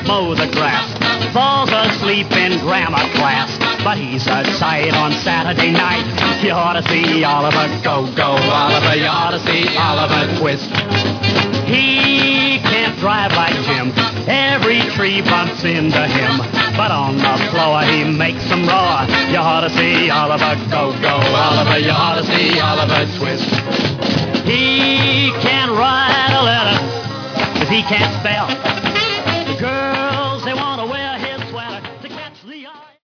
mow the grass, falls asleep in grammar class. But he's a sight on Saturday night. You ought to see Oliver go, Oliver. You ought to see Oliver twist. He can't drive like Jim. Every tree bumps into him. But on the floor he makes them roar. You ought to see Oliver go, Oliver. You ought to see Oliver twist. He can't write a letter 'cause he can't spell.